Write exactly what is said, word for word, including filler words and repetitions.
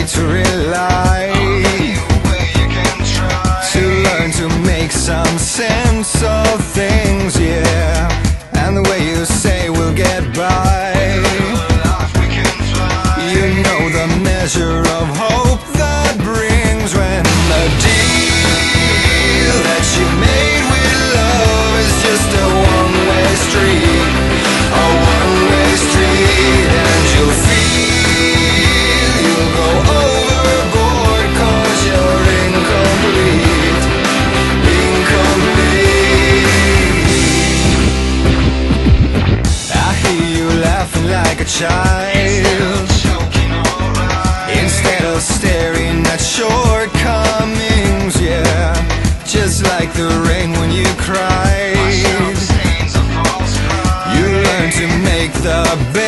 to rely, to learn to make some sense of things, yeah. And the way you say we'll get by, you know the measure of hope that brings when the deal that you made with love is just a one-way street, a one-way street, and you'll feel you'll go overboard 'cause you're incomplete, incomplete. I hear you laughing like a child, instead of staring at shortcomings, yeah. Just like the rain when you cried, you learn to make the best